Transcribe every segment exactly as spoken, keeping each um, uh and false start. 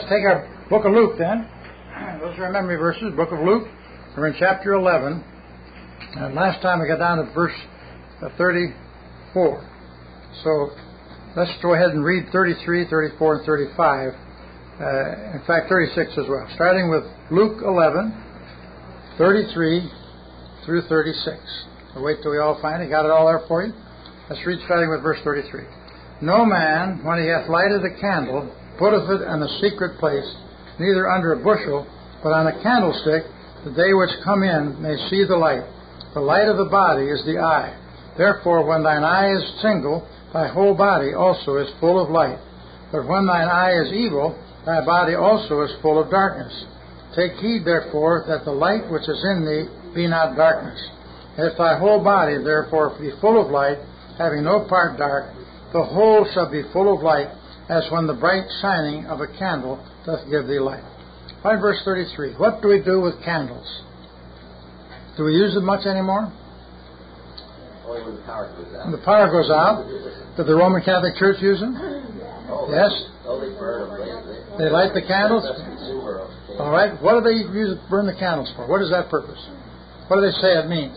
take our book of Luke then. Those are our memory verses, book of Luke. We're in chapter eleven. And last time we got down to verse thirty-four. So let's go ahead and read thirty-three, thirty-four, and thirty-five. Uh, in fact, thirty-six as well. Starting with Luke eleven, thirty-three through thirty-six. We'll wait till we all find it. Got it all there for you? Let's read starting with verse thirty-three. No man, when he hath lighted a candle, putteth it in a secret place, neither under a bushel, but on a candlestick, that they which come in may see the light. The light of the body is the eye. Therefore, when thine eye is single, thy whole body also is full of light. But when thine eye is evil, thy body also is full of darkness. Take heed, therefore, that the light which is in thee be not darkness. If thy whole body, therefore, be full of light, having no part dark, the whole shall be full of light, as when the bright shining of a candle doth give thee light. Find verse thirty-three. What do we do with candles? Do we use them much anymore? Only when the power goes out. When the power goes out. Did the Roman Catholic Church use them? Oh, yes? Oh, they burn them. They light the candles? Of all right. What do they use burn the candles for? What is that purpose? What do they say it means?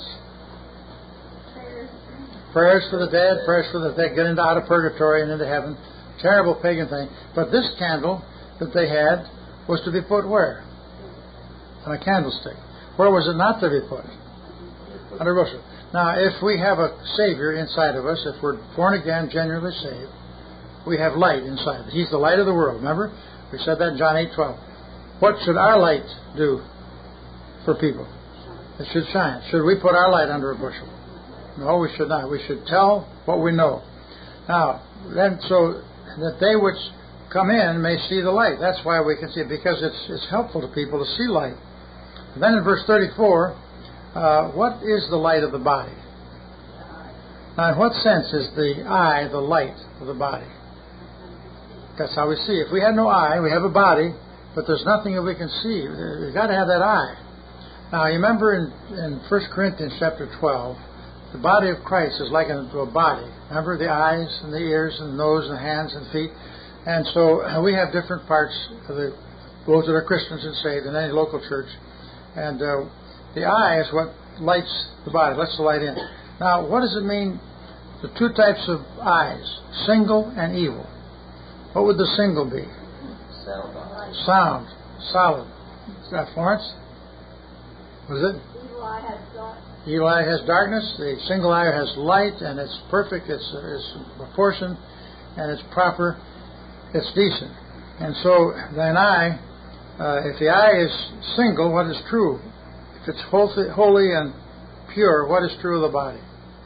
Prayers for the dead, prayers for the dead, get into out of purgatory and into heaven. Terrible pagan thing. But this candle that they had was to be put where? On a candlestick. Where was it not to be put? Under a bushel. Now, if we have a Savior inside of us, if we're born again, genuinely saved, we have light inside. He's the light of the world. Remember? We said that in John eight twelve. What should our light do for people? It should shine. Should we put our light under a bushel? No, we should not. We should tell what we know. Now, then, so that they which come in may see the light. That's why we can see it, because it's it's helpful to people to see light. And then in verse thirty-four, uh, what is the light of the body? Now, in what sense is the eye the light of the body? That's how we see. If we had no eye, we have a body, but there's nothing that we can see. We've got to have that eye. Now, you remember in, in First Corinthians chapter twelve, the body of Christ is likened to a body. Remember the eyes and the ears and the nose and the hands and feet. And so uh, we have different parts of the, those that are Christians and saved in any local church. And uh, the eye is what lights the body, lets the light in. Now, what does it mean, the two types of eyes, single and evil? What would the single be? Sound. Sound. Solid. Is that Florence? Was it? Evil eye has dark. Evil eye has darkness. The single eye has light, and it's perfect. It's, it's proportioned, and it's proper. It's decent. And so, thine eye, uh, if the eye is single, what is true? If it's holy and pure, what is true of the body?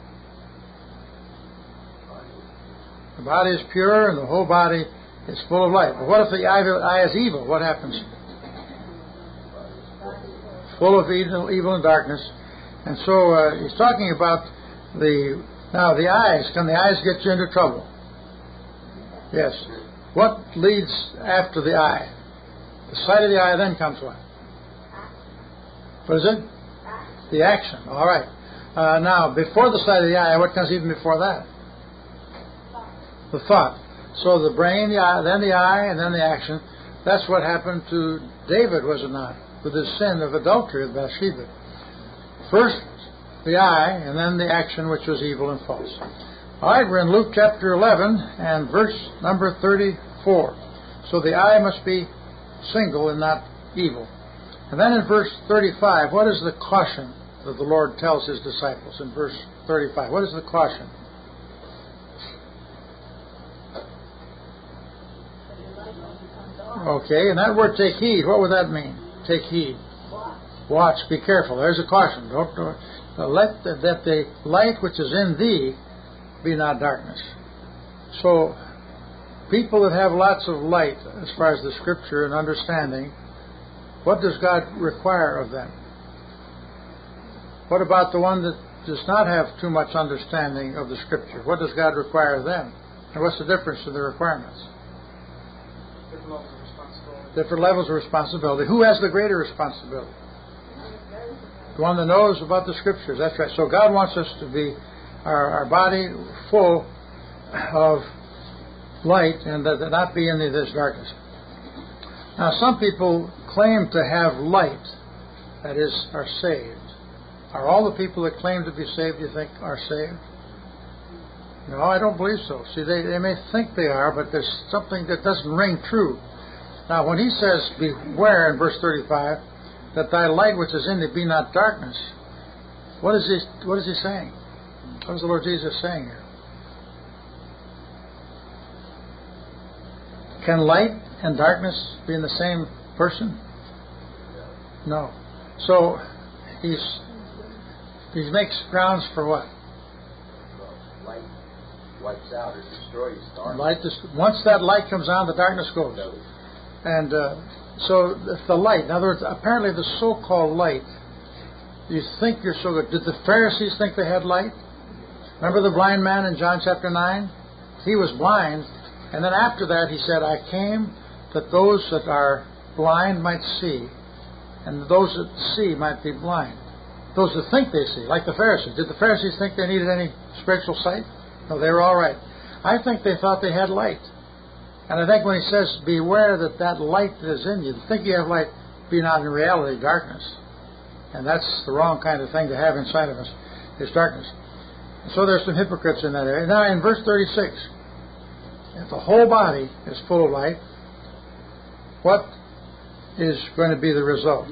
The body is pure, and the whole body is full of light. But what if the eye is evil? What happens? Full of evil, evil and darkness. And so uh, he's talking about the, now the eyes. Can the eyes get you into trouble? Yes. What leads after the eye? The sight of the eye, then comes what? What is it? The action. All right. Uh, now, before the sight of the eye, what comes even before that? The thought. So the brain, the eye, then the eye, and then the action. That's what happened to David, was it not? With his sin of adultery with Bathsheba. First the eye, and then the action, which was evil and false. All right, we're in Luke chapter eleven and verse number thirty-four. So the eye must be single and not evil. And then in verse thirty-five, what is the caution that the Lord tells his disciples? In verse thirty-five, what is the caution? Okay, and that word take heed, what would that mean? Take heed. Watch, be careful. There's a caution. Don't, don't uh, let the, that the light which is in thee be not darkness. So, people that have lots of light as far as the Scripture and understanding, what does God require of them? What about the one that does not have too much understanding of the Scripture? What does God require of them? And what's the difference in the requirements? Different levels of responsibility. Different levels of responsibility. Who has the greater responsibility? The one that knows about the Scriptures. That's right. So God wants us to be, our, our body full of light, and that not be in this darkness. Now, some people claim to have light, that is, are saved. Are all the people that claim to be saved, you think, are saved? No, I don't believe so. See, they, they may think they are, but there's something that doesn't ring true. Now, when he says, beware in verse thirty-five, that thy light which is in thee be not darkness, what is he, what is he saying? What is the Lord Jesus saying here? Can light and darkness be in the same person? No. So, he's he makes grounds for what? Light wipes out or destroys darkness. Light, once that light comes on, the darkness goes. And uh, so if the light, in other words, apparently the so-called light, you think you're so good. Did the Pharisees think they had light? Remember the blind man in John chapter nine? He was blind, and then after that he said, I came that those that are blind might see, and those that see might be blind. Those that think they see, like the Pharisees. Did the Pharisees think they needed any spiritual sight? No, they were all right. I think they thought they had light. And I think when he says, beware that that light that is in you, think you have light, be not in reality darkness. And that's the wrong kind of thing to have inside of us, is darkness. So there's some hypocrites in that area. Now in verse thirty-six, if the whole body is full of light, what is going to be the result?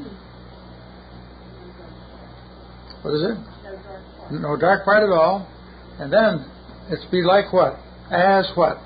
What is it? No dark part at all. And then it's be like what? As what?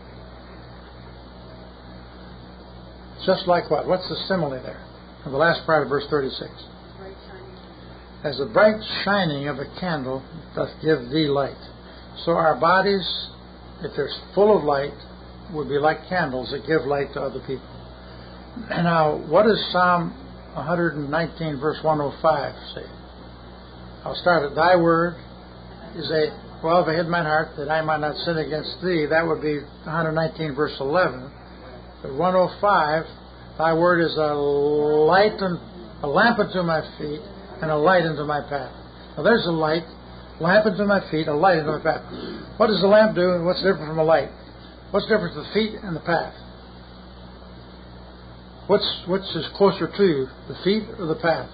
Just like what? What's the simile there? In the last part of verse thirty-six. As the bright shining of a candle doth give thee light. So our bodies, if they're full of light, would be like candles that give light to other people. Now, what does Psalm one nineteen verse one oh five say? I'll start at thy word is a, well, if I hid mine heart that I might not sin against thee, that would be one nineteen verse eleven. But one oh five, thy word is a light and a lamp unto my feet and a light unto my path. Now there's a light, lamp unto my feet, a light unto my path. What does the lamp do and what's different from a light? What's the difference between the feet and the path? What's which is closer to you, the feet or the path?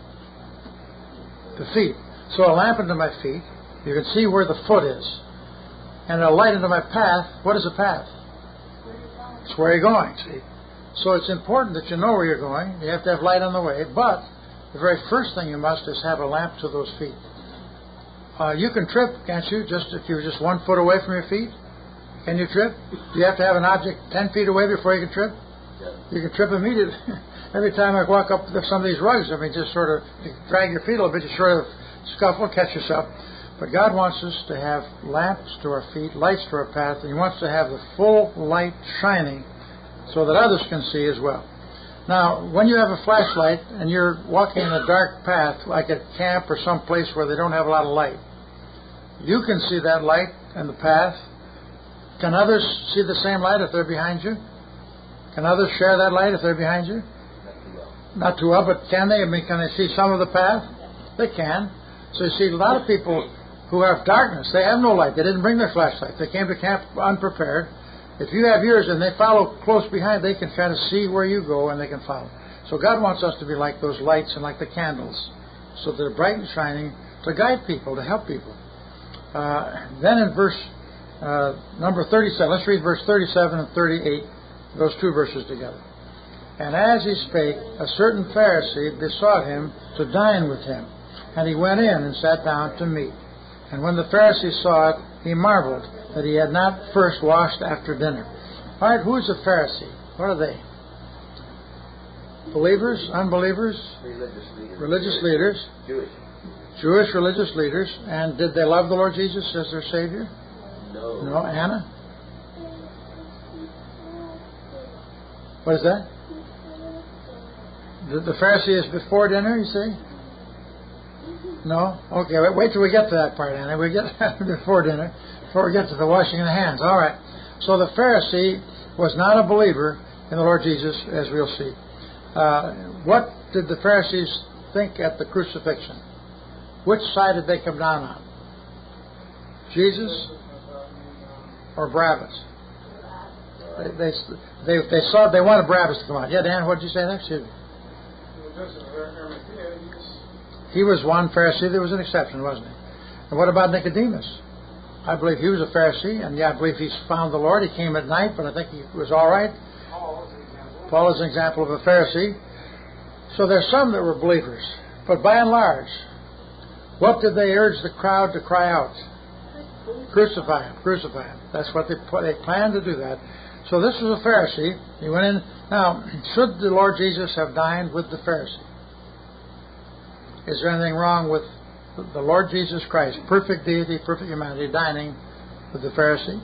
The feet. So a lamp unto my feet, you can see where the foot is. And a light unto my path, what is a path? It's where you're going, see. So it's important that you know where you're going. You have to have light on the way. But the very first thing you must is have a lamp to those feet. Uh, you can trip, can't you? Just if you're just one foot away from your feet, can you trip? Do you have to have an object ten feet away before you can trip? You can trip immediately. Every time I walk up some of these rugs, I mean, just sort of you drag your feet a little bit, you sort of scuffle, catch yourself. But God wants us to have lamps to our feet, lights to our path, and He wants to have the full light shining so that others can see as well. Now, when you have a flashlight and you're walking in a dark path, like at camp or some place where they don't have a lot of light, you can see that light and the path. Can others see the same light if they're behind you? Can others share that light if they're behind you? Not too well, but can they? I mean, can they see some of the path? They can. So you see, a lot of people who have darkness, they have no light. They didn't bring their flashlight. They came to camp unprepared. If you have yours and they follow close behind, they can kind of see where you go and they can follow. So God wants us to be like those lights and like the candles, so they're bright and shining to guide people, to help people. Uh, then in verse uh, number thirty-seven, let's read verse thirty-seven and thirty-eight, those two verses together. And as he spake, a certain Pharisee besought him to dine with him. And he went in and sat down to meat. And when the Pharisee saw it, he marveled that he had not first washed after dinner. All right, who is a Pharisee? What are they? Believers? Unbelievers? Religious leaders. Religious leaders. Jewish. Jewish religious leaders. And did they love the Lord Jesus as their Savior? No. No. Anna? What is that? The, the Pharisee is before dinner, you say? No? Okay, wait, wait till we get to that part, Anna. We get before dinner, before we get to the washing of the hands. All right. So the Pharisee was not a believer in the Lord Jesus, as we'll see. Uh, what did the Pharisees think at the crucifixion? Which side did they come down on? Jesus or Barabbas? They, they they they saw they wanted Barabbas to come out. Yeah, Dan, what did you say there? Excuse me. He was one Pharisee. There was an exception, wasn't he? And what about Nicodemus? I believe he was a Pharisee, and yeah, I believe he's found the Lord. He came at night, but I think he was all right. Paul is an example of a Pharisee. So there's some that were believers, but by and large, what did they urge the crowd to cry out? Crucify him, crucify him. That's what they they planned to do that. So this was a Pharisee. He went in. Now, should the Lord Jesus have dined with the Pharisee? Is there anything wrong with the Lord Jesus Christ, perfect deity, perfect humanity, dining with the Pharisee?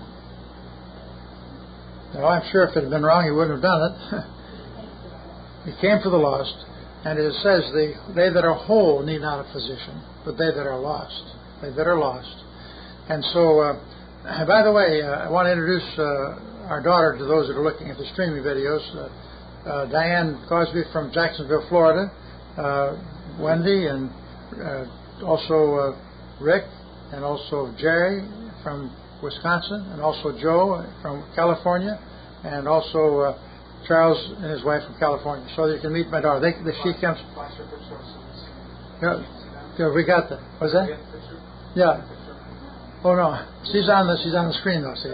Now, I'm sure if it had been wrong, he wouldn't have done it. He came for the lost, and it says, the, they that are whole need not a physician, but they that are lost. They that are lost. And so, uh, by the way, uh, I want to introduce uh, our daughter to those that are looking at the streaming videos. Uh, uh, Diane Cosby from Jacksonville, Florida. Uh, Wendy and uh, also uh, Rick and also Jerry from Wisconsin, and also Joe from California, and also uh, Charles and his wife from California. So you can meet my daughter. They, they, she comes. Yeah, yeah, we got that. What's that? Yeah. Oh no, she's on the she's on the screen though. See.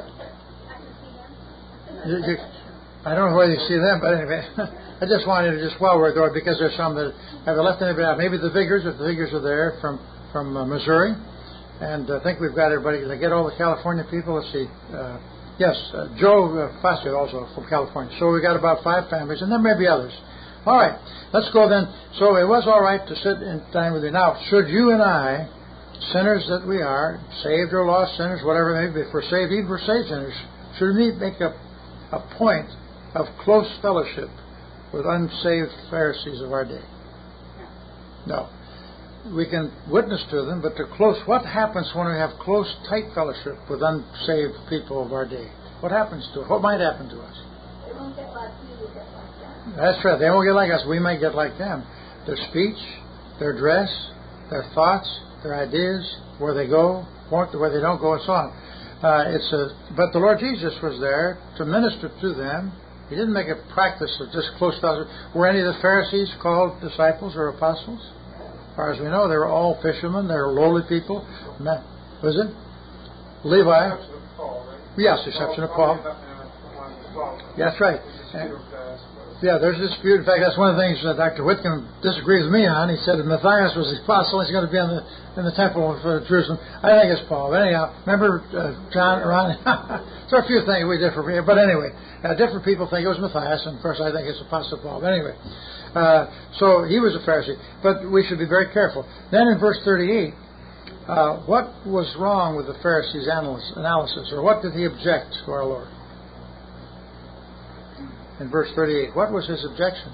You, you, I don't know whether you see them, but anyway, I just wanted to just while we're there, because there's some that have left anybody out. Maybe the Vigors, if the Vigors are there from from uh, Missouri, and I think we've got everybody. Did I get all the California people? Let's see. Uh, yes, uh, Joe uh, Fascio also from California. So we got about five families, and there may be others. All right, let's go then. So it was all right to sit and dine with you. Now, should you and I, sinners that we are, saved or lost sinners, whatever it may be, if we're saved, even if we're saved sinners, should we make a a point of close fellowship with unsaved Pharisees of our day? No. We can witness to them, but to close, what happens when we have close, tight fellowship with unsaved people of our day? What happens to us? What might happen to us? They won't get like you, they get like them. That's right. They won't get like us. We might get like them. Their speech, their dress, their thoughts, their ideas, where they go, where they don't go, and so on. Uh, it's a, but the Lord Jesus was there to minister to them. He didn't make a practice of just close fellowship. Were any of the Pharisees called disciples or apostles? As far as we know, they were all fishermen. They were lowly people. Was it? Levi. Yes, exception of Paul. That's right. And, yeah, there's a dispute. In fact, that's one of the things that Doctor Whitcomb disagrees with me on. He said that Matthias was the apostle. He's going to be in the in the temple of uh, Jerusalem. I think it's Paul. But anyhow, remember uh, John, Ron? So a few things we differ. But anyway, uh, different people think it was Matthias, and of course I think it's Apostle Paul. But anyway, uh, so he was a Pharisee. But we should be very careful. Then in verse thirty-eight, uh, what was wrong with the Pharisees' analysis, or what did he object to our Lord? In verse thirty-eight, what was his objection?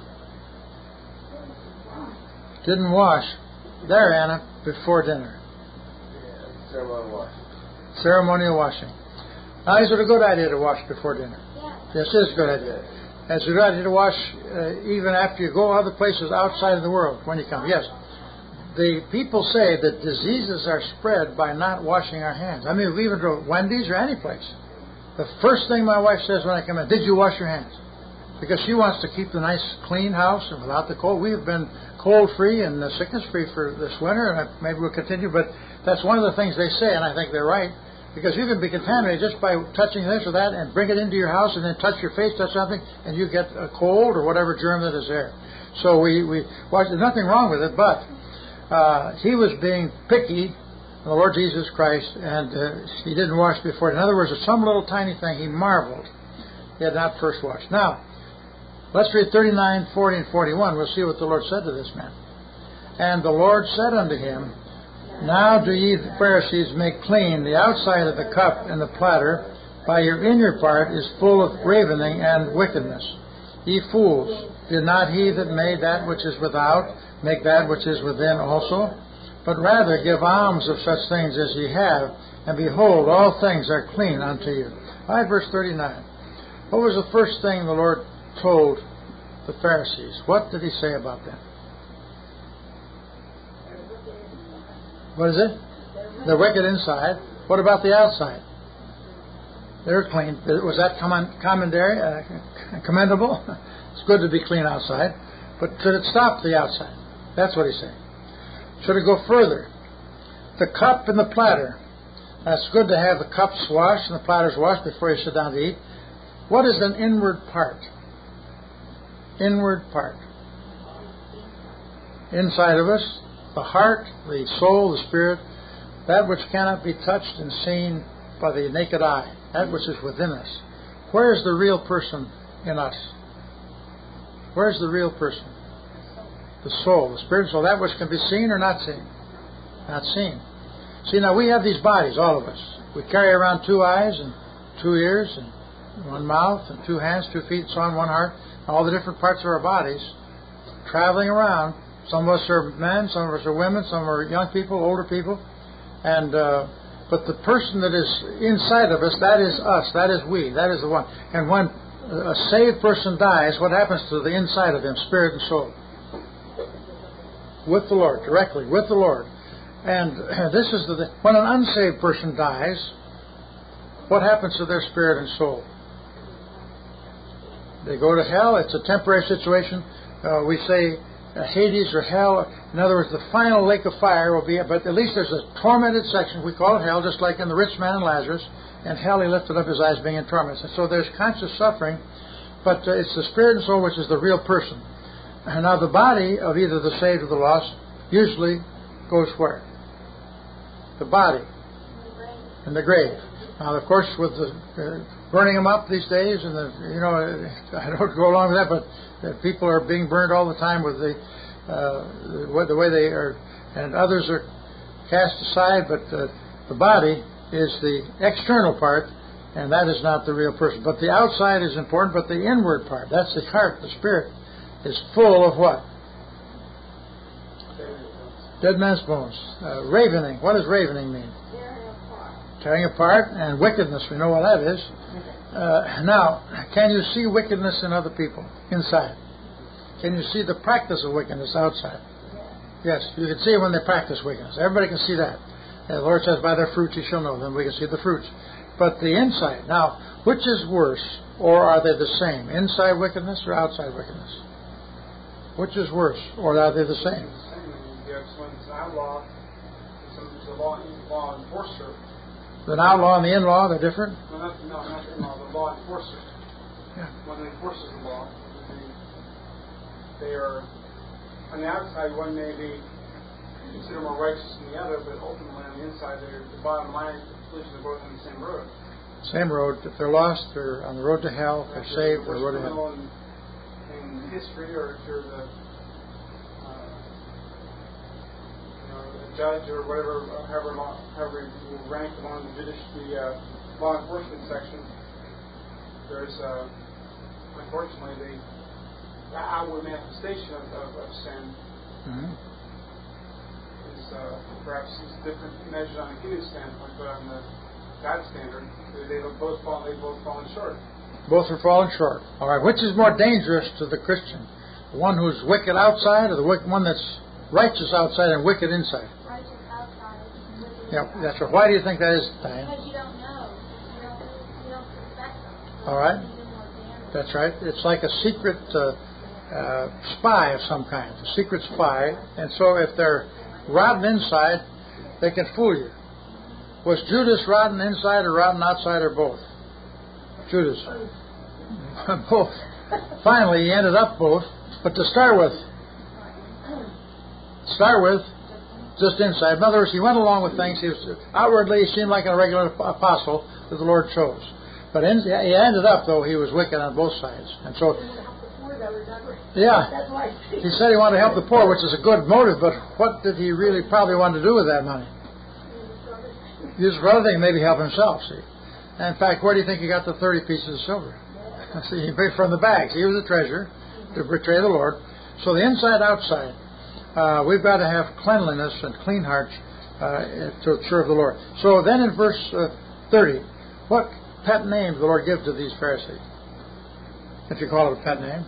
Didn't wash. There, Anna, before dinner. Yeah, ceremonial washing. Ceremonial washing. Now, is it a good idea to wash before dinner? Yeah. Yes, it is a good idea. It's a good idea to wash uh, even after you go other places outside of the world when you come. Yes. The people say that diseases are spread by not washing our hands. I mean, we even go to Wendy's or any place. The first thing my wife says when I come in, did you wash your hands? Because she wants to keep the nice, clean house and without the cold. We have been cold-free and uh, sickness-free for this winter, and I, maybe we'll continue. But that's one of the things they say, and I think they're right. Because you can be contaminated just by touching this or that and bring it into your house and then touch your face, touch something, and you get a cold or whatever germ that is there. So we, we watch. There's nothing wrong with it, but uh, he was being picky, the Lord Jesus Christ, and uh, he didn't wash before. In other words, at some little tiny thing, he marveled he had not first washed. Now, let's read thirty-nine, forty, and forty-one. We'll see what the Lord said to this man. And the Lord said unto him, now do ye the Pharisees make clean the outside of the cup and the platter, by your inner part is full of ravening and wickedness. Ye fools, did not he that made that which is without make that which is within also? But rather give alms of such things as ye have, and behold, all things are clean unto you. All right, verse thirty-nine. What was the first thing the Lord told the Pharisees? What did he say about them? What is it? They're wicked inside. What about the outside? They're clean. Was that commendary, uh, commendable? It's good to be clean outside. But should it stop the outside? That's what he's saying. Should it go further? The cup and the platter. That's good to have the cups washed and the platters washed before you sit down to eat. What is an inward part? Inward part. Inside of us, the heart, the soul, the spirit, that which cannot be touched and seen by the naked eye, that which is within us. Where is the real person in us? Where's the real person? The soul, the spirit and soul, that which can be seen or not seen? Not seen. See, now we have these bodies, all of us. We carry around two eyes and two ears and one mouth and two hands, two feet, and so on, one heart, all the different parts of our bodies traveling around. Some of us are men, some of us are women, some are young people, older people. And uh, but the person that is inside of us, that is us, that is we, that is the one. And when a saved person dies, what happens to the inside of him, spirit and soul? With the Lord, directly, with the Lord. And this is the when an unsaved person dies, what happens to their spirit and soul? They go to hell. It's a temporary situation. Uh, we say uh, Hades or hell. In other words, the final lake of fire will be, but at least there's a tormented section. We call it hell, just like in the rich man and Lazarus. And hell, he lifted up his eyes being in torment. And so there's conscious suffering, but uh, it's the spirit and soul which is the real person. And now the body of either the saved or the lost usually goes where? The body. In the grave. Now, of course, with the uh, burning them up these days, and the, you know, I don't go along with that, but uh, people are being burned all the time with the, uh, the, the way they are, and others are cast aside, but uh, the body is the external part, and that is not the real person. But the outside is important, but the inward part, that's the heart, the spirit, is full of what? Dead man's bones. Uh, ravening. What does ravening mean? Tearing apart. Tearing apart, and wickedness. We know what that is. Uh, now, can you see wickedness in other people inside? Can you see the practice of wickedness outside? Yes, you can see it when they practice wickedness. Everybody can see that. The Lord says, by their fruits you shall know them. We can see the fruits. But the inside, now, which is worse, or are they the same? Inside wickedness or outside wickedness? Which is worse, or are they the same? You have someone's an outlaw, and someone's a law, law enforcer. The outlaw and the in-law, they're different? No, not, no, not the in-law, the law enforcer. Yeah. One that enforces the law. They, they are, on the outside, one may be considered more righteous than the other, but ultimately on the inside, they're, the bottom line is they're both on the same road. Same road. If they're lost, they're on the road to hell. If they're saved, they're on the road to hell. In, in history, or if you're the uh, you know, a judge or whatever, however, law, however you rank among the judici the uh, law enforcement section, there's uh, unfortunately the, the outward manifestation of, of, of sin. Mm-hmm. Uh, perhaps is different measured on a human standpoint, but on the God standard, they have both fallen. They've both fallen short. Both are fallen short. All right. Which is more dangerous to the Christian, the one who's wicked outside, or the one that's righteous outside and wicked inside? Righteous outside. Wicked Yeah, inside. that's right. Why do you think that is, Diane? Because you don't know. You don't. You don't suspect them. So All right. it's even more dangerous. That's right. It's like a secret uh, uh, spy of some kind, a secret spy. And so if they're rotten inside, they can fool you. Was Judas rotten inside or rotten outside, or both? Judas. Both. Finally, he ended up both. But to start with, start with, just inside. In other words, he went along with things. He was, outwardly, he seemed like a regular apostle that the Lord chose. But in, he ended up, though, he was wicked on both sides. And so, yeah, he said he wanted to help the poor, which is a good motive, but what did he really probably want to do with that money? Use it for other things, maybe help himself, see. And in fact, where do you think he got the thirty pieces of silver? See, he paid from the bags. He was the treasurer to betray the Lord. So the inside, outside, uh, we've got to have cleanliness and clean hearts uh, to serve the Lord. So then in verse uh, thirty, what pet name did the Lord give to these Pharisees? If you call it a pet name.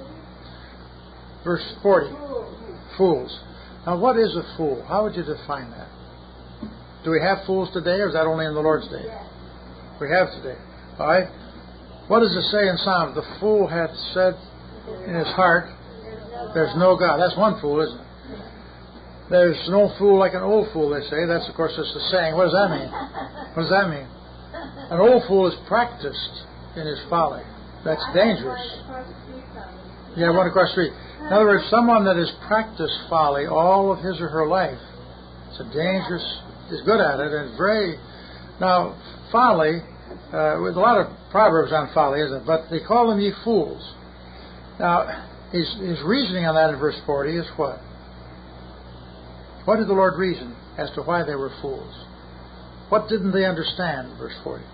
Verse forty, fools. Now what is a fool? How would you define that? Do we have fools today, or is that only in the Lord's day? We have today. All right? What does it say in Psalms? The fool hath said in his heart, there's no God. That's one fool, isn't it? There's no fool like an old fool, they say. That's, of course, just a saying. What does that mean? What does that mean? An old fool is practiced in his folly. That's dangerous. Yeah, one across the street. In other words, someone that has practiced folly all of his or her life, it's a dangerous, is good at it, and it's very... Now, folly, uh, with a lot of proverbs on folly, isn't it? But they call them ye fools. Now, his, his reasoning on that in verse forty is what? What did the Lord reason as to why they were fools? What didn't they understand in verse forty?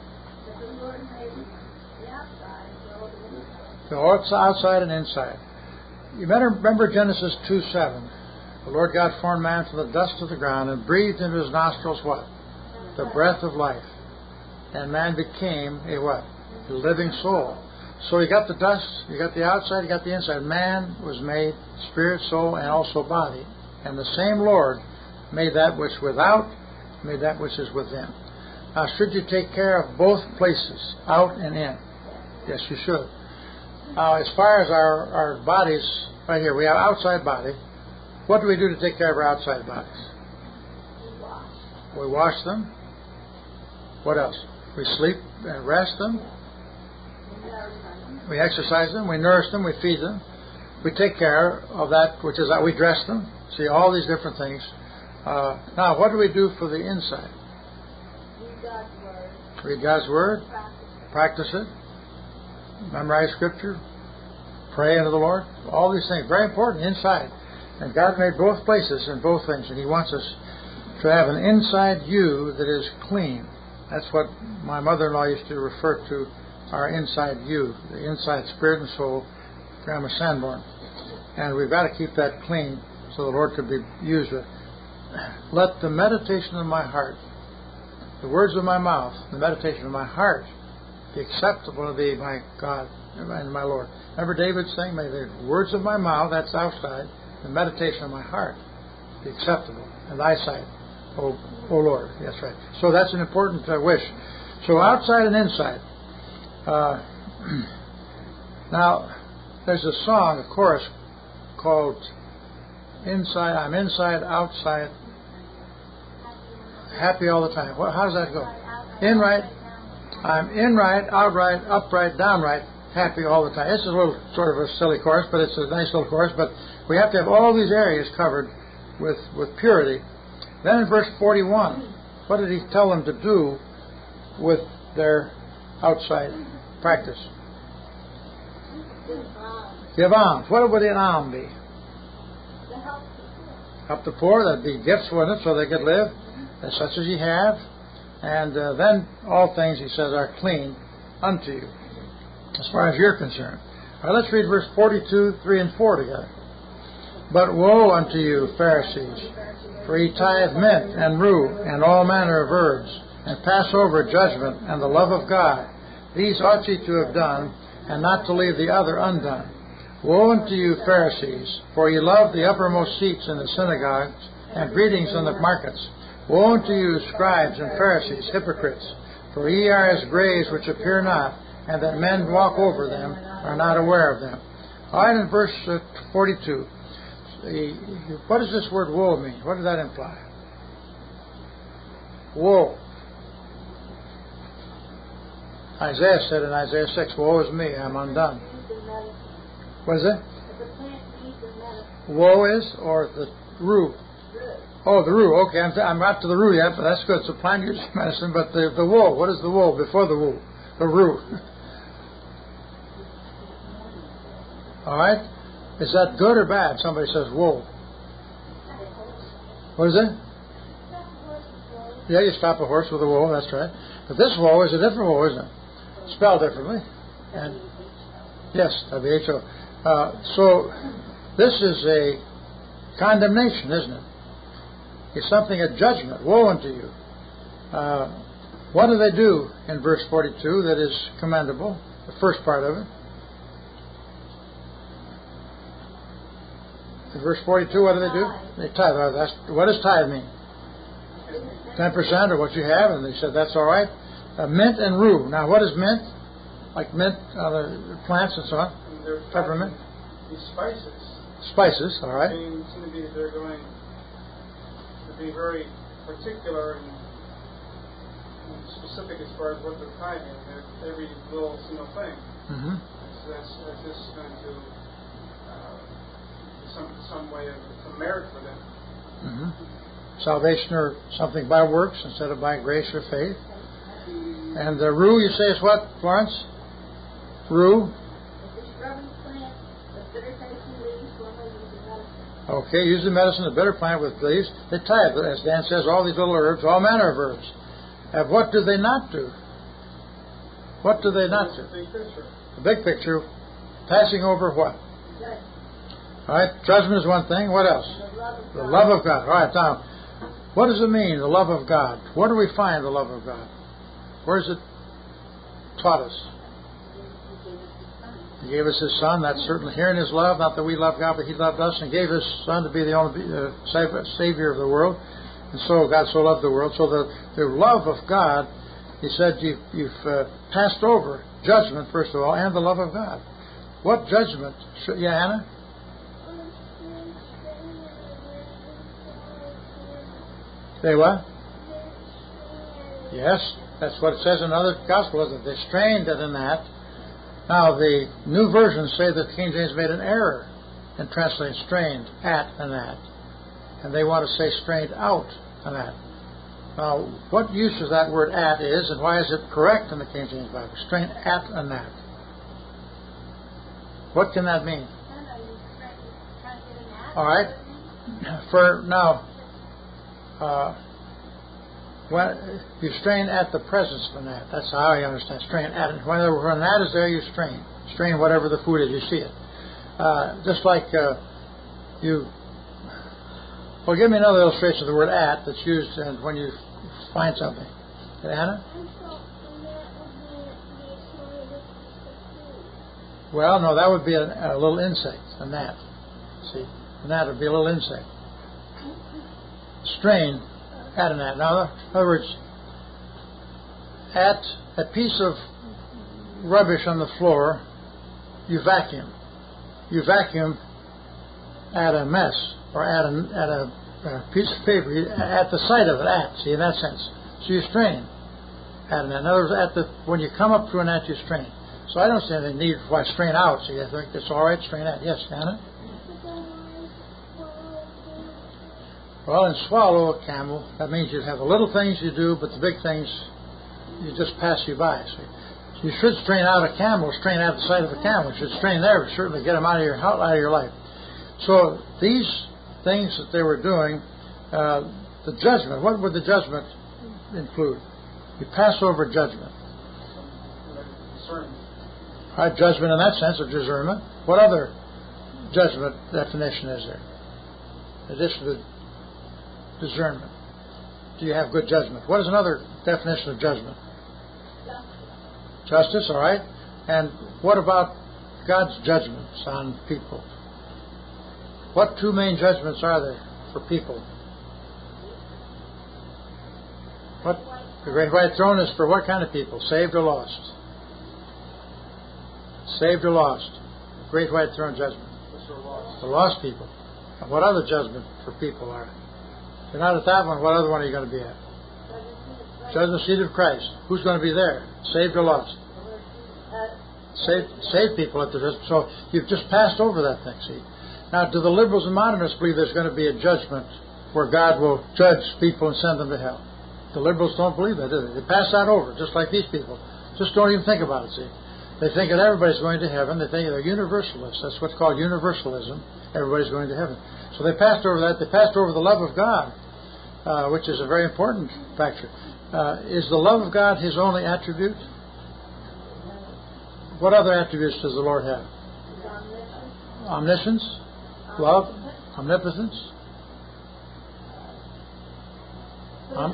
The outside and inside. You better remember Genesis two seven. The Lord God formed man from the dust of the ground and breathed into his nostrils what? The breath of life. And man became a what? A living soul. So you got the dust, you got the outside, you got the inside. Man was made spirit, soul, and also body. And the same Lord made that which without, made that which is within. Now, should you take care of both places, out and in? Yes, you should. Now, as far as our, our bodies, right here, we have outside body. What do we do to take care of our outside bodies? We wash them. What else? We sleep and rest them. We exercise them. We nourish them. We feed them. We take care of that which is out. We dress them. See, all these different things. Uh, now, what do we do for the inside? Read God's Word. Read God's Word. Practice Practice it. Memorize Scripture. Pray unto the Lord. All these things. Very important inside. And God made both places and both things. And He wants us to have an inside you that is clean. That's what my mother-in-law used to refer to our inside you. The inside spirit and soul. Grandma Sanborn. And we've got to keep that clean so the Lord could be used with. Let the meditation of my heart, the words of my mouth, the meditation of my heart be acceptable to thee, my God and my Lord. Remember David's saying, may the words of my mouth, that's outside, the meditation of my heart be acceptable in thy sight, O, o Lord. That's right. So that's an important uh, wish. So outside and inside. Uh, now, there's a song, a chorus called Inside, I'm inside, outside, happy all the time. What, how does that go? In right, I'm in right, outright, upright, downright, happy all the time. It's a little sort of a silly chorus, but it's a nice little chorus. But we have to have all these areas covered with, with purity. Then in verse forty-one, what did he tell them to do with their outside practice? Give alms. What would an alms be? Help the poor. That'd be gifts, wouldn't it, so they could live, as such as ye have. And uh, then all things, he says, are clean unto you, as far as you're concerned. All right, let's read verse forty-two, three and four together. But woe unto you, Pharisees, for ye tithe mint and rue and all manner of herbs, and pass over judgment and the love of God. These ought ye to have done, and not to leave the other undone. Woe unto you, Pharisees, for ye love the uppermost seats in the synagogues, and greetings in the markets. Woe unto you, scribes and Pharisees, hypocrites, for ye are as graves which appear not, and that men walk over them are not aware of them. All right, in verse uh, forty-two, the, what does this word woe mean? What does that imply? Woe. Isaiah said in Isaiah six, woe is me, I'm undone. What is it? Woe is, or the rue? Oh, the rue. Okay, I'm, I'm not to the rue yet, but that's good. So plant uses medicine, but the, the woe. What is the woe before the woe? The rue. All right? Is that good or bad? Somebody says woe. What is it? Yeah, you stop a horse with a woe, that's right. But this woe is a different woe, isn't it? Spelled differently. And yes, W H O. Uh, so this is a condemnation, isn't it? It's something, a judgment. Woe unto you. Uh, what do they do in verse forty-two that is commendable? The first part of it. In verse forty-two, what do they do? They tithe. Oh, that's, what does tithe mean? ten percent of what you have, and they said that's all right. Uh, mint and rue. Now, what is mint? Like mint, uh, plants and so on. And they're Peppermint. These spices. Spices, all right. Seem, seem to be they're going to be very particular and, and specific as far as what they're finding. They're every little single thing. Mm-hmm. That's, that's, that's just going to uh, some some way of some merit for them. Mm-hmm. Salvation or something by works instead of by grace or faith. And the rue, you say, is what, Florence? Rue? Okay, use the medicine, the bitter plant with leaves. They tie it, as Dan says, all these little herbs, all manner of herbs. And what do they not do? What do they not do? The big picture, passing over what? All right, judgment is one thing. What else? The love of God. All right, now, what does it mean, the love of God? Where do we find the love of God? Where is it taught us? He gave us His Son. That's certainly here in His love. Not that we love God, but He loved us and gave His Son to be the only uh, Savior of the world. And so God so loved the world. So the, the love of God, He said, you, you've uh, passed over judgment, first of all, and the love of God. What judgment? Should, yeah, Anna? Say what? Yes, that's what it says in other Gospels. They strained it in that. Now, the new versions say that King James made an error in translating strained at and at. And they want to say strained out and at. Now, what use of that word at is, and why is it correct in the King James Bible? Strained at and at. What can that mean? All right. For now, uh, when you strain at the presence of an at. That's how I understand strain at. Whenever an at is there, you strain. Strain whatever the food is, you see it. Uh, just like uh, you. Well, give me another illustration of the word at that's used and when you find something. Anna? Well, no, that would be a, a little insect, a gnat. See, a gnat would be a little insect. Strain at a gnat. Now, in other words, at a piece of rubbish on the floor, you vacuum. You vacuum at a mess or at a, at a, a piece of paper, at the site of it, at, see, in that sense. So you strain at a gnat. In other words, at the, when you come up to a gnat, you strain. So I don't see any need for why strain out. So you think it's all right, strain out. Yes, Anna? Well, and swallow a camel, that means you have the little things you do, but the big things, you just pass you by. So you should strain out a camel, strain out the side of a camel. You should strain there, but certainly get them out of your, out of your life. So these things that they were doing, uh, the judgment, what would the judgment include? You pass over judgment. Right, judgment in that sense of discernment. What other judgment definition is there? In addition to discernment. Do you have good judgment? What is another definition of judgment? Justice. Justice, all right. And what about God's judgments on people? What two main judgments are there for people? What? The great white throne is for what kind of people? Saved or lost? Saved or lost? Great white throne judgment. The lost people. And what other judgment for people are? If you're not at that one, what other one are you going to be at? Judgment seat of Christ. Who's going to be there? Saved or lost? Saved, saved people at the judgment. So you've just passed over that thing, see. Now, do the liberals and modernists believe there's going to be a judgment where God will judge people and send them to hell? The liberals don't believe that, do they? They pass that over, just like these people. Just don't even think about it, see. They think that everybody's going to heaven. They think they're universalists. That's what's called universalism. Everybody's going to heaven. So they passed over that. They passed over the love of God, uh, which is a very important factor. Uh, is the love of God His only attribute? What other attributes does the Lord have? Omniscience, love, omnipotence. Um,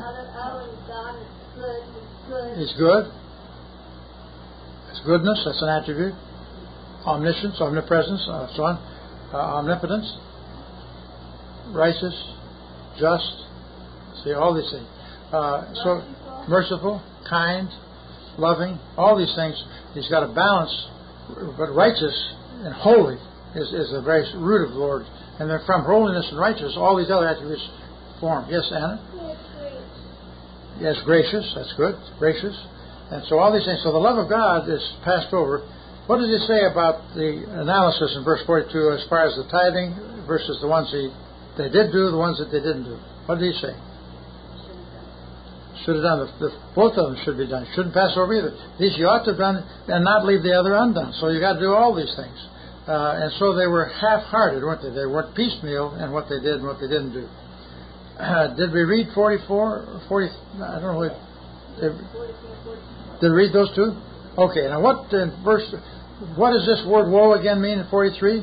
he's good. It's goodness, that's an attribute. Omniscience, omnipresence, uh, so on. Uh, omnipotence. Righteous, just. See, all these things. Uh, so, merciful, kind. loving, all these things. He's got a balance, but righteous and holy is, is the very root of the Lord. And then from holiness and righteousness, all these other attributes form. Yes, Anna? Yes, gracious. That's good. Gracious. And so all these things. So the love of God is passed over. What does he say about the analysis in verse forty-two as far as the tithing versus the ones he, they did do, the ones that they didn't do? What did he say? Should have done. The, the, both of them should be done. Shouldn't pass over either. These you ought to have done and not leave the other undone. So you got to do all these things. Uh, and so they were half-hearted, weren't they? They weren't piecemeal in what they did and what they didn't do. Uh, did we read forty-four, forty? I don't know. What, did, did we read those two? Okay. Now, what in verse? What does this word "woe" again mean in forty-three?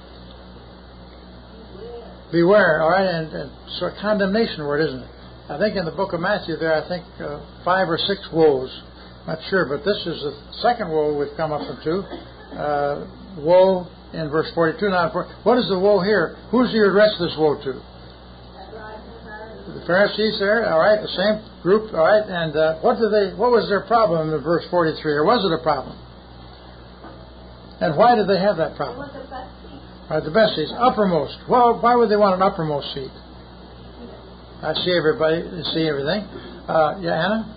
Beware. Beware. All right, and, and so a condemnation word, isn't it? I think in the book of Matthew there, I think uh, five or six woes. Not sure, but this is the second woe we've come up into. Uh, woe in verse forty-two. Now, what is the woe here? Who's he address this woe to? The Pharisees there. All right, the same group. All right, and uh, what do they? What was their problem in verse forty-three, or was it a problem? And why did they have that problem? It was the best seat. All right, the best seats, uppermost. Well, why would they want an uppermost seat? I see everybody, see everything. Uh, yeah, Anna?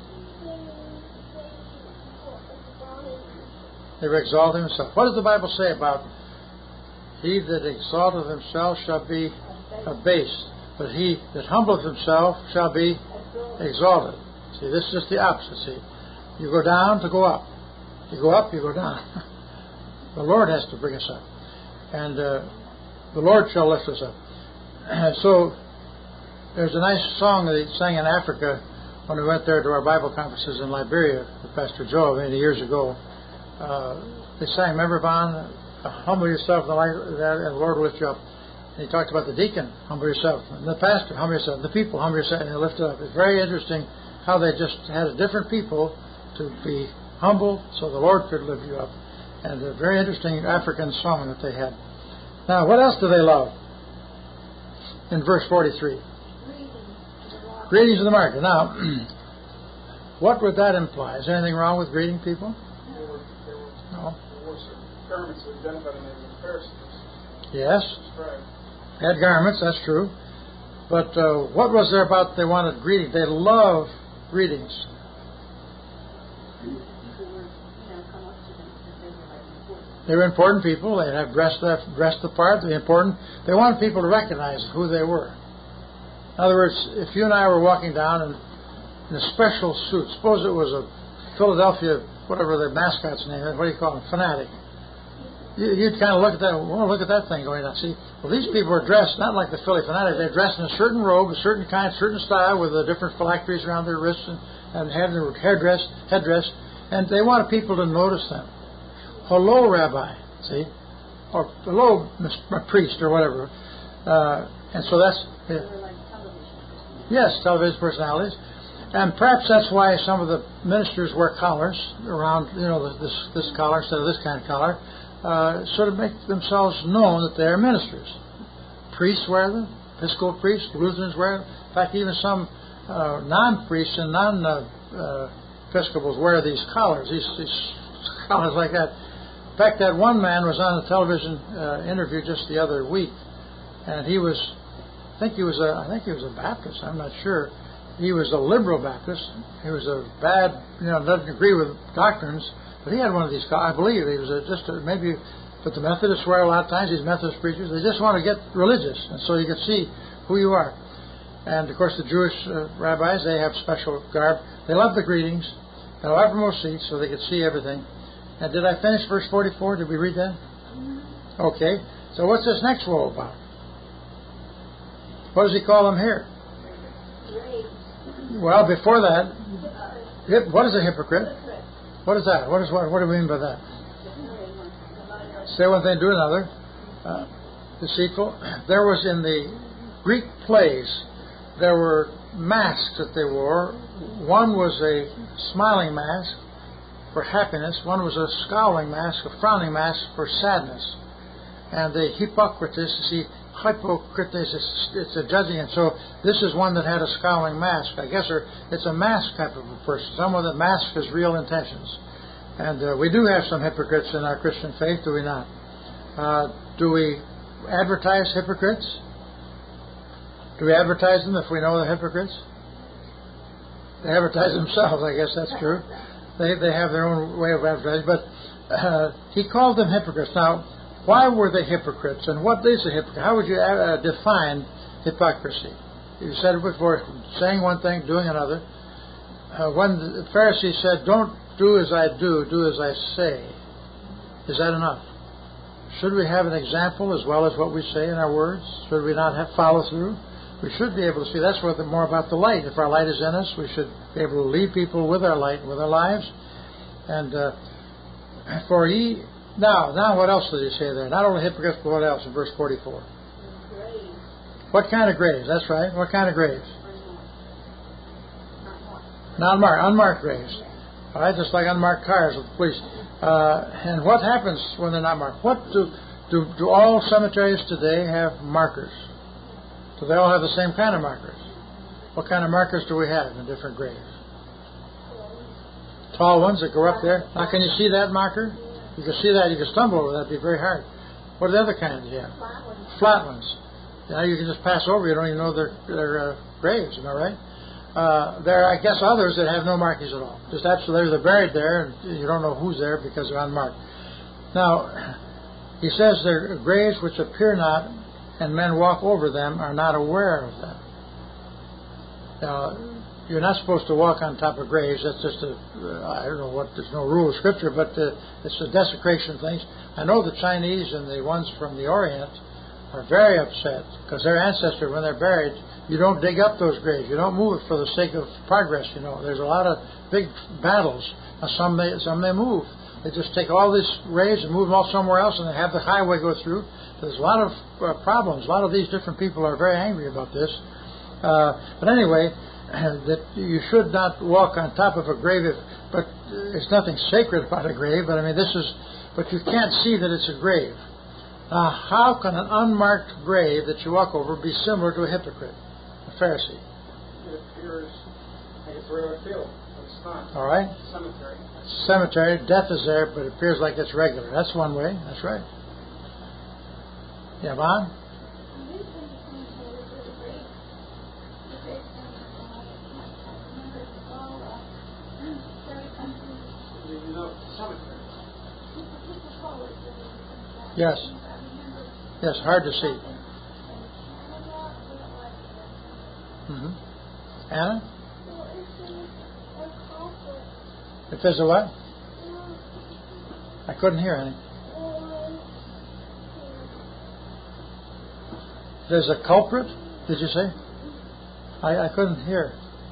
They were exalting himself. What does the Bible say about he that exalteth himself shall be abased, but he that humbleth himself shall be exalted. See, this is just the opposite. See, you go down to go up. You go up, you go down. The Lord has to bring us up, and uh, the Lord shall lift us up. And so there's a nice song that he sang in Africa when we went there to our Bible conferences in Liberia with Pastor Joe many years ago. Uh, they sang, remember, Von, uh, humble yourself in the light of that, and the Lord will lift you up. And he talked about the deacon, humble yourself, and the pastor, humble yourself, the people, humble yourself, and lift it up. It's very interesting how they just had different people to be humble so the Lord could lift you up. And a very interesting African song that they had. Now, what else do they love? In verse forty-three. Greetings to the market. Now, what would that imply? Is there anything wrong with greeting people? There were, there were, No. there were certain garments that identified them as the Pharisees. Yes. That's right. Had garments, that's true. But uh, what was there about they wanted greeting? They love greetings. They were important people. They had dressed the, dressed the part. They were important. They wanted people to recognize who they were. In other words, if you and I were walking down in, in a special suit, suppose it was a Philadelphia, whatever the mascot's name is, what do you call them, fanatic. You, you'd kind of look at that, well, look at that thing going on. See, well, these people are dressed not like the Philly fanatic. They're dressed in a certain robe, a certain kind, certain style, with the different phylacteries around their wrists and, and have their hairdress, headdress, and they wanted people to notice them. Hello, Rabbi, see, or hello, priest, or whatever. Uh, and so that's... Yeah. Yes, television personalities. And perhaps that's why some of the ministers wear collars around, you know, this this collar instead of this kind of collar, uh, sort of make themselves known that they are ministers. Priests wear them, Episcopal priests, Lutherans wear them. In fact, even some uh, non-priests and non-Episcopals wear these collars, these, these collars like that. In fact, that one man was on a television uh, interview just the other week, and he was... I think he was a. I think he was a Baptist. I'm not sure. He was a liberal Baptist. He was a bad, you know, doesn't agree with doctrines. But he had one of these. I believe he was a, just a, maybe. But the Methodists wear a lot of times. These Methodist preachers, they just want to get religious, and so you can see who you are. And of course, the Jewish uh, rabbis, they have special garb. They love the greetings. They love uppermost seats so they could see everything. And did I finish verse forty-four? Did we read that? Okay. So what's this next woe about? What does he call them here? Well, before that, hip, what is a hypocrite? What is that? What is what? What do we mean by that? Say one thing, do another. Uh, deceitful. There was in the Greek plays, there were masks that they wore. One was a smiling mask for happiness. One was a scowling mask, a frowning mask for sadness. And the Hippocrates, you see, hypocrites, it's, it's a judging. And so this is one that had a scowling mask. I guess or it's a mask type of a person, someone that masks his real intentions. And uh, we do have some hypocrites in our Christian faith, do we not? Uh, do we advertise hypocrites? Do we advertise them if we know they're hypocrites? They advertise themselves, I guess that's true. They they have their own way of advertising. But uh, he called them hypocrites. Now, why were they hypocrites? And what is a hypocrite? How would you uh, define hypocrisy? You said it before, saying one thing, doing another. Uh, when the Pharisee said, don't do as I do, do as I say, is that enough? Should we have an example as well as what we say in our words? Should we not have follow through? We should be able to see. That's what the, more about the light. If our light is in us, we should be able to lead people with our light, with our lives. And uh, for ye, now, now what else did he say there? Not only hypocrites, but what else in verse forty-four? Graves. What kind of graves? That's right. What kind of graves? Not marked. Unmarked graves. All right, just like unmarked cars with the police. Uh, and what happens when they're not marked? What do, do do all cemeteries today have markers? Do they all have the same kind of markers? What kind of markers do we have in different graves? Tall ones that go up there. Now, can you see that marker? You can see that. You can stumble over that. It'd be very hard. What are the other kinds you have? Flat ones. Flat ones. You know, you can just pass over. You don't even know they're, they're uh, graves. Am I right? Uh, there are, I guess, others that have no markings at all. Just absolutely, they're buried there, and you don't know who's there because they're unmarked. Now, he says they're graves which appear not, and men walk over them, are not aware of them. Now, you're not supposed to walk on top of graves. That's just a, uh, I don't know what, there's no rule of Scripture, but uh, it's a desecration of things. I know the Chinese and the ones from the Orient are very upset because their ancestors, when they're buried, you don't dig up those graves. You don't move it for the sake of progress, you know. There's a lot of big battles. Now, some they, some they move. They just take all these graves and move them all somewhere else, and they have the highway go through. There's a lot of uh, problems. A lot of these different people are very angry about this. Uh, but anyway, that you should not walk on top of a grave, if, but it's nothing sacred about a grave. But I mean, this is, but you can't see that it's a grave. Now, how can an unmarked grave that you walk over be similar to a hypocrite, a Pharisee? It appears like it's a regular field, but it's not. All right. Cemetery. Cemetery, death is there, but it appears like it's regular. That's one way. That's right. Yeah, Bob? You know, cemetery. Yes. Yes, hard to see. Mm-hmm. Anna? If there's a what? I couldn't hear any. There's a culprit, did you say? I, I couldn't hear.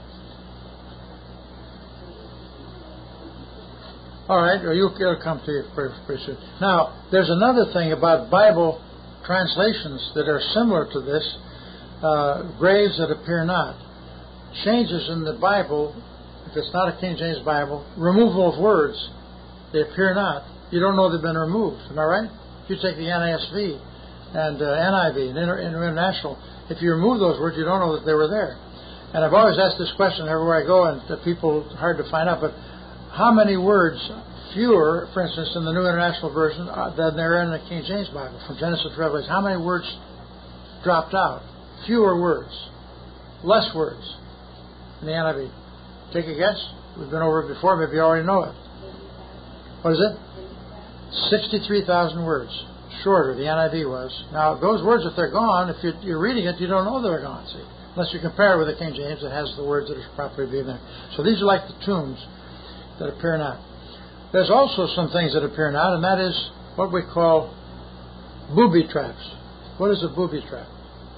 All right, or you'll, it'll come to you pretty, pretty soon. Now, there's another thing about Bible translations that are similar to this, uh, graves that appear not. Changes in the Bible, if it's not a King James Bible, removal of words, they appear not. You don't know they've been removed. Am I right? If you take the N A S V and uh, N I V and Inter- International, if you remove those words, you don't know that they were there. And I've always asked this question everywhere I go, and the people, it's hard to find out, but how many words fewer, for instance, in the New International Version uh, than there are in the King James Bible, from Genesis to Revelation? How many words dropped out? Fewer words. Less words in the N I V. Take a guess. We've been over it before. Maybe you already know it. What is it? sixty-three thousand words. Shorter, the N I V was. Now, those words, if they're gone, if you're, you're reading it, you don't know they're gone, see? Unless you compare it with the King James that has the words that are properly being there. So these are like the tombs that appear not. There's also some things that appear not, and that is what we call booby traps. What is a booby trap?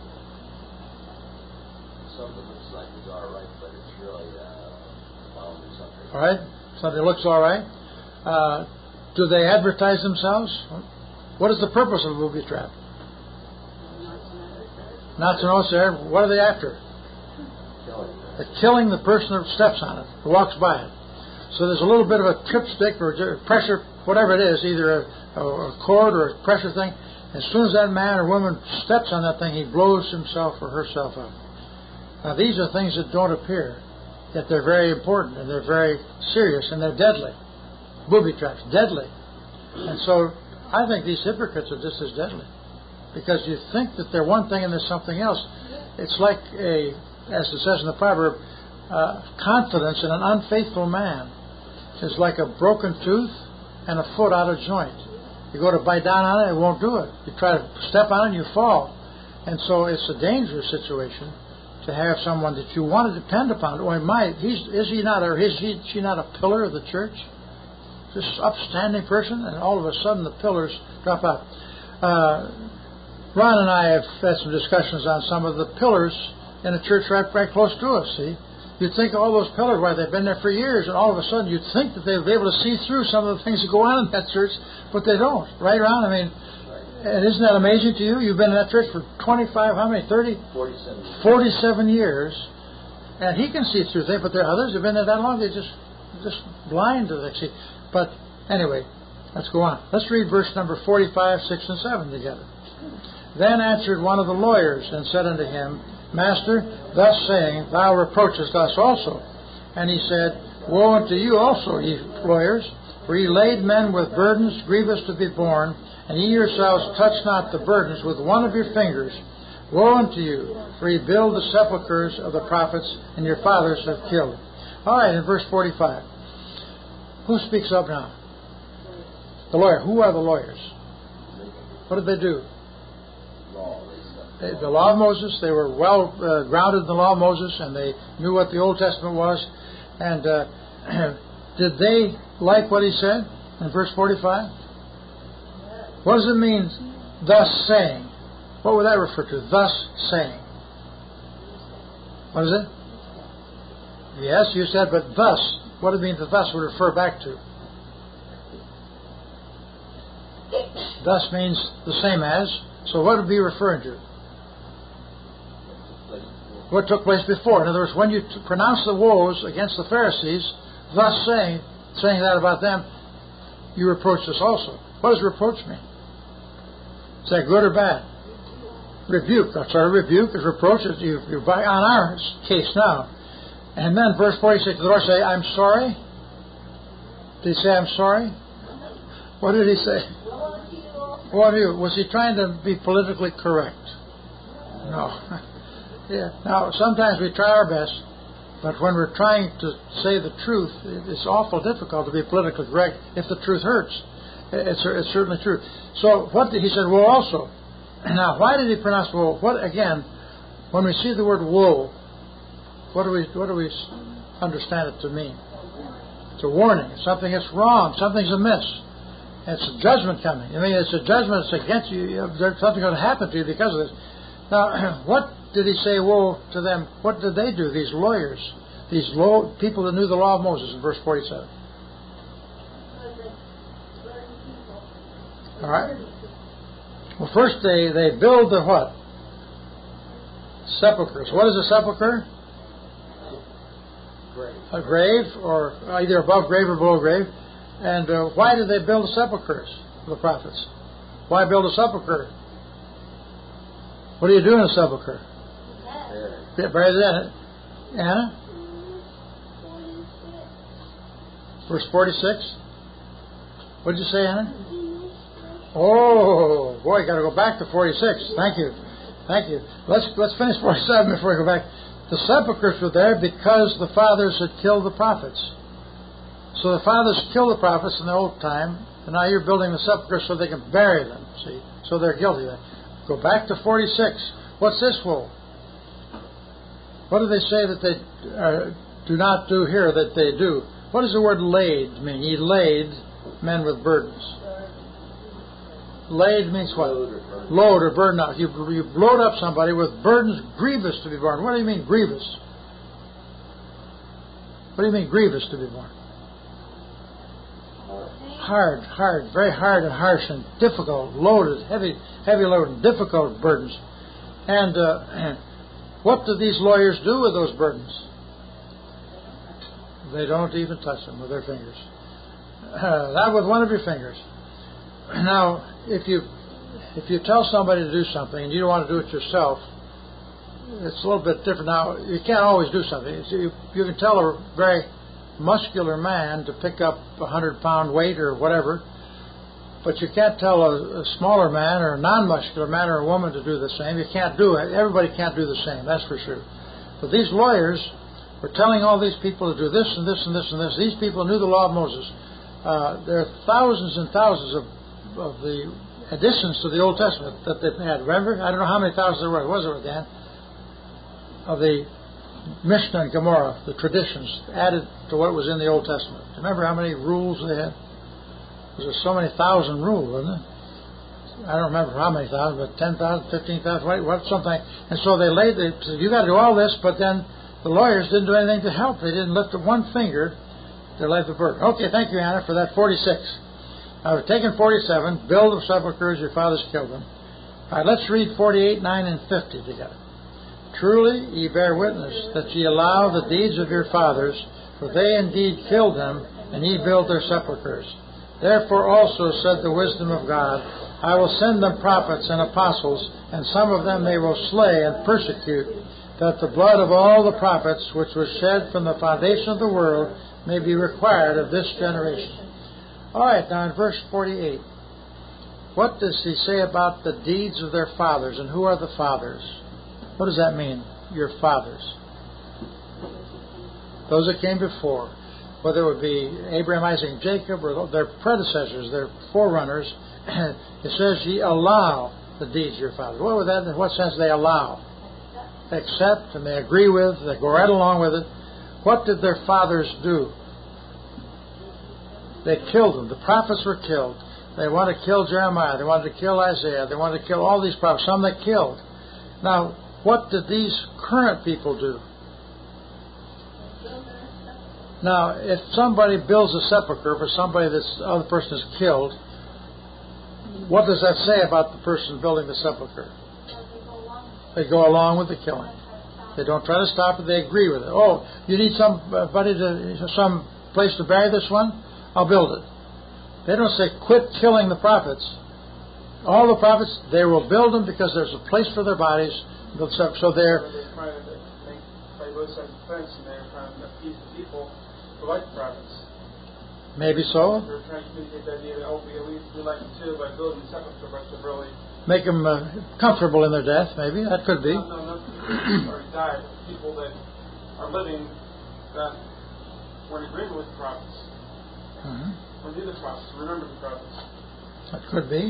Something looks like it's all right, but it's really uh, bound to something. All right? Something looks all right. Uh, do they advertise themselves? What is the purpose of a booby trap? Not to know it's there. What are they after? Killing. They're killing the person that steps on it, who walks by it. So there's a little bit of a tripstick or pressure, whatever it is, either a, a cord or a pressure thing, As soon as that man or woman steps on that thing, he blows himself or herself up. Now, these are things that don't appear, yet they're very important, and they're very serious, and they're deadly. Booby traps, deadly. And so, I think these hypocrites are just as deadly. Because you think that they're one thing and there's something else. It's like a, as it says in the proverb, uh, confidence in an unfaithful man is like a broken tooth and a foot out of joint. You go to bite down on it, it won't do it. You try to step on it, and you fall. And so it's a dangerous situation to have someone that you want to depend upon. Or might he's is he not, or is he she not a pillar of the church? This upstanding person, and all of a sudden the pillars drop out. Uh, Ron and I have had some discussions on some of the pillars in a church right, right close to us. See, you'd think all those pillars, why they've been there for years, and all of a sudden you'd think that they'd be able to see through some of the things that go on in that church, but they don't. Right, Ron? I mean, and isn't that amazing to you? You've been in that church for twenty-five, how many, thirty? Forty-seven years. forty-seven years, and he can see through things, but there are others who've been there that long, they're just, just blind to the see. But anyway, let's go on. Let's read verse number forty-five, six, and seven together. Then answered one of the lawyers and said unto him, Master, thus saying, thou reproachest us also. And he said, Woe unto you also, ye lawyers, for ye laid men with burdens grievous to be borne, and ye yourselves touch not the burdens with one of your fingers. Woe unto you, for ye build the sepulchres of the prophets, and your fathers have killed. All right, in verse forty-five. Who speaks up now? The lawyer. Who are the lawyers? What did they do? They, the law of Moses. They were well uh, grounded in the law of Moses, and they knew what the Old Testament was. And uh, did they like what he said in verse forty-five? What does it mean, thus saying? What would that refer to? Thus saying. What is it? Yes, you said, but thus. What does it mean that thus would refer back to? Thus means the same as. So what would it be referring to? What took place before. In other words, when you t- pronounce the woes against the Pharisees, thus saying, saying that about them, you reproach us also. What does reproach mean? Is that good or bad? Rebuke. That's our rebuke. Is reproach. You, you're on our case now. And then verse forty-six, the Lord say, I'm sorry. Did he say, I'm sorry? What did he say? What are you? Was he trying to be politically correct? No. Yeah. Now, sometimes we try our best, but when we're trying to say the truth, it's awful difficult to be politically correct if the truth hurts. It's, it's certainly true. So, what did he said? Woe also. Now, why did he pronounce woe? What again? When we see the word woe, what do we what do we understand it to mean? It's a warning. Something is wrong. Something's amiss. It's a judgment coming. I mean, it's a judgment. It's against you. There's something going to happen to you because of this. Now, what did he say woe to them? What did they do? These lawyers, these low people that knew the law of Moses in verse forty-seven. All right. Well, first they, they build the what? Sepulchres. What is a sepulchre? Grave. A grave, or either above grave or below grave. And uh, why did they build the sepulchres for the prophets? Why build a sepulchre? What do you do in a sepulchre? Yeah, bury the dead. Anna? Verse forty-six. What did you say, Anna? Oh, boy, got to go back to forty-six. Thank you. Thank you. Let's let's finish forty-seven before we go back. The sepulchres were there because the fathers had killed the prophets. So the fathers killed the prophets in the old time, and now you're building the sepulchres so they can bury them, see? So they're guilty then. Go back to forty-six. What's this for? What do they say that they uh, do not do here that they do? What does the word laid mean? He laid men with burdens. Laid means what? Load or burden. Load or burden out. You, you load up somebody with burdens grievous to be borne. What do you mean grievous? What do you mean grievous to be borne? Hard, hard, very hard and harsh and difficult, loaded, heavy, heavy loaded, difficult burdens. And uh, what do these lawyers do with those burdens? They don't even touch them with their fingers. Uh, not with one of your fingers. Now, if you if you tell somebody to do something and you don't want to do it yourself, it's a little bit different. Now, you can't always do something. You, you can tell a very muscular man to pick up a hundred pound weight or whatever, but you can't tell a, a smaller man or a non-muscular man or a woman to do the same. You can't do it. Everybody can't do the same, that's for sure. But these lawyers were telling all these people to do this and this and this and this. These people knew the law of Moses. Uh, there are thousands and thousands of, of the additions to the Old Testament that they've had. Remember? I don't know how many thousands there were. Was there, Dan? Of the Mishnah and Gemara, the traditions added to what was in the Old Testament. Remember how many rules they had? There was so many thousand rules, wasn't it? I don't remember how many thousand, but ten thousand, fifteen thousand, what, something. And so they laid, they said, you got to do all this, but then the lawyers didn't do anything to help. They didn't lift up one finger to lay the burden. Okay, thank you, Anna, for that forty-six. I've taken forty-seven, build of sepulchres, your fathers killed them. All right, let's read forty-eight, nine, and fifty together. Truly ye bear witness that ye allow the deeds of your fathers, for they indeed killed them, and ye built their sepulchres. Therefore also said the wisdom of God, I will send them prophets and apostles, and some of them they will slay and persecute, that the blood of all the prophets which was shed from the foundation of the world may be required of this generation. All right, now in verse forty-eight, what does he say about the deeds of their fathers, and who are the fathers? What does that mean, your fathers? Those that came before, whether it would be Abraham, Isaac, and Jacob, or their predecessors, their forerunners. It says, ye allow the deeds of your fathers. What would that, in what sense they allow? Accept, and they agree with, they go right along with it. What did their fathers do? They killed them. The prophets were killed. They wanted to kill Jeremiah. They wanted to kill Isaiah. They wanted to kill all these prophets. Some they killed. Now, what did these current people do? Now, if somebody builds a sepulcher for somebody that's the other person is killed, what does that say about the person building the sepulcher? They go along with the killing. They don't try to stop it. They agree with it. Oh, you need somebody to, some place to bury this one? I'll build it. They don't say, quit killing the prophets. All the prophets, they will build them because there's a place for their bodies. So they're... They're trying to make, by both sides of the fence, and they're trying to appease the people who like the prophets. Maybe so. They're trying to communicate the idea that, oh, we, we like them too by building the sepulchre, but to really... Make them uh, comfortable in their death, maybe. That could be. No, no, not people who already died, but people that are living that were in agreement with the prophets. Mm-hmm. Or knew the prophets, remember the prophets. That could be.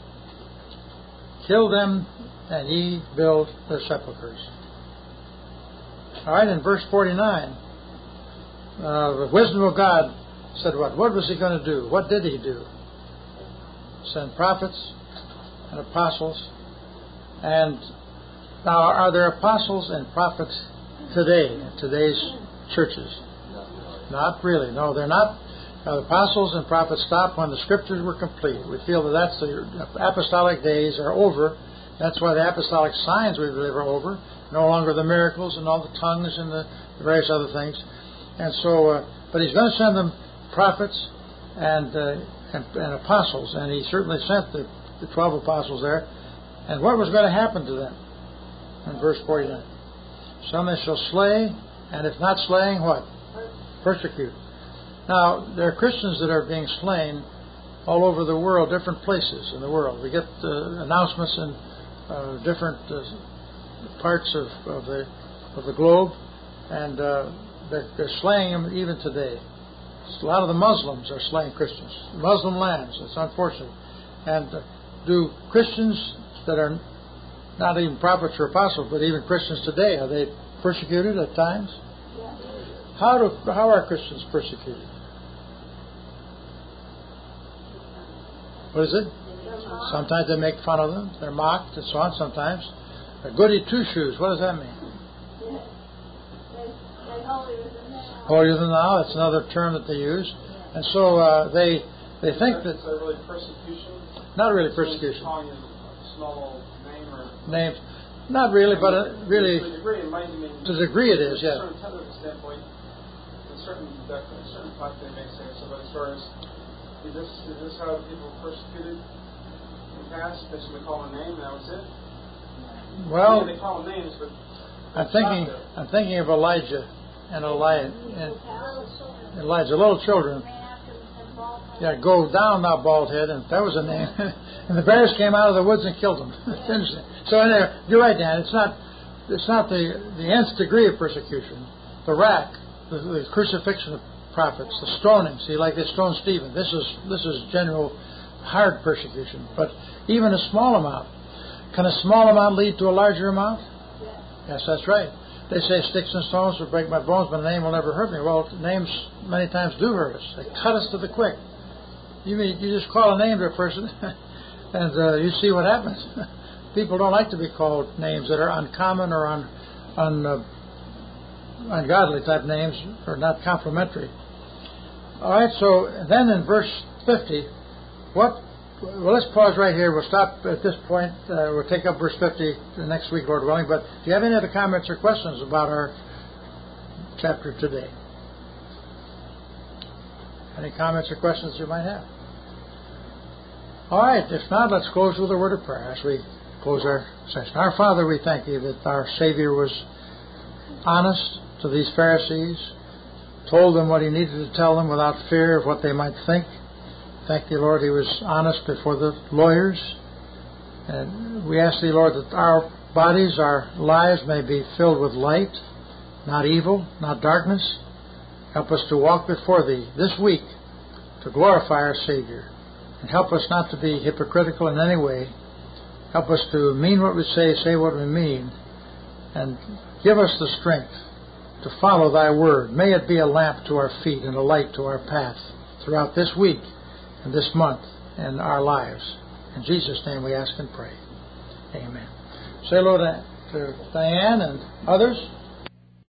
Kill them, and ye build their sepulchres. All right, in verse forty-nine, uh, the wisdom of God said what? What was he going to do? What did he do? Send prophets and apostles. And now, are there apostles and prophets today, in today's churches? Not really. No, they're not. Uh, the apostles and prophets stopped when the scriptures were complete. We feel that that's the apostolic days are over. That's why the apostolic signs we believe are over. No longer the miracles and all the tongues and the various other things. And so, uh, but he's going to send them prophets and, uh, and and apostles, and he certainly sent the, the twelve apostles there. And what was going to happen to them? In verse forty-nine, some they shall slay, and if not slaying, what? Persecute. Now, there are Christians that are being slain all over the world, different places in the world. We get uh, announcements in uh, different uh, parts of, of the of the globe, and uh, they're, they're slaying them even today. A lot of the Muslims are slaying Christians. Muslim lands. It's unfortunate. And uh, do Christians that are not even prophets or apostles, but even Christians today, are they persecuted at times? How do how are Christians persecuted? What is it? Sometimes they make fun of them. They're mocked and so on sometimes. A goody two-shoes. What does that mean? Holier than thou. That's another term that they use. And so uh, they they think that... Is that really persecution? Not really persecution. Calling you a small name or... Names. Not really, but uh, really... To a degree, it might mean... To a degree it is, yeah. From a certain technical standpoint, in certain, in certain parts they may say so, but as far as... Is this, is this how people are persecuted in the past, they should call a name, and that was it? Well, yeah, they call them names, but I'm thinking, I'm thinking of Elijah and Elijah, and Elijah, little children. Yeah, go down, thou bald head, and that was a name. And the bears came out of the woods and killed them. It's interesting. So anyway, you're right, Dan. It's not, it's not the the nth degree of persecution. The rack, the, the crucifixion of prophets, the stoning. See, like they stoned Stephen. This is this is general hard persecution. But even a small amount. Can a small amount lead to a larger amount? Yes, that's right. They say sticks and stones will break my bones, but a name will never hurt me. Well, names many times do hurt us. They cut us to the quick. You mean you just call a name to a person, and uh, you see what happens. People don't like to be called names that are uncommon or un, un, uh, ungodly type names, or not complimentary. All right. So then in verse fifty, what? Well, let's pause right here. We'll stop at this point. Uh, we'll take up verse fifty the next week, Lord willing. But do you have any other comments or questions about our chapter today? Any comments or questions you might have? All right. If not, let's close with a word of prayer as we close our session. Our Father, we thank you that our Savior was honest to these Pharisees, told them what he needed to tell them without fear of what they might think. Thank you, Lord, he was honest before the lawyers. And we ask thee, Lord, that our bodies, our lives may be filled with light, not evil, not darkness. Help us to walk before thee this week to glorify our Savior. And help us not to be hypocritical in any way. Help us to mean what we say, say what we mean. And give us the strength to follow thy word. May it be a lamp to our feet and a light to our path throughout this week and this month and our lives. In Jesus' name we ask and pray. Amen. Say hello to, to Diane and others.